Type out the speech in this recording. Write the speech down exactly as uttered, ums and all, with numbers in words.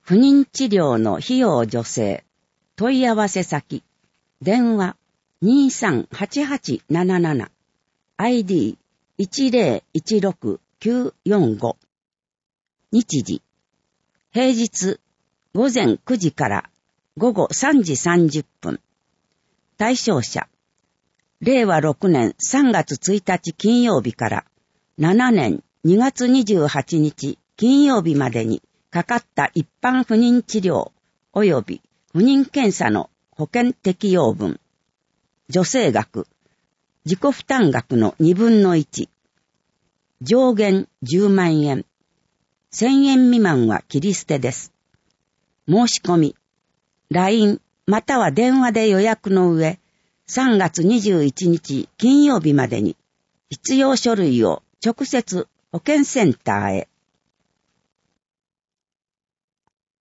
不妊治療の費用助成、問い合わせ先、電話 にさんはちはちななな、アイディーいちぜろいちろくきゅうよんご。日時、平日午前くじから午後さんじさんじゅっぷん。対象者、れいわろくねんさんがつついたち金曜日からしちねんにがつにじゅうはちにち金曜日までにかかった一般不妊治療及び不妊検査の保険適用分。助成額、自己負担額のにぶんのいち。上限じゅうまんえん。せんえん未満は切り捨てです。申し込み、ライン または電話で予約の上、さんがつにじゅういちにち金曜日までに必要書類を直接保健センターへ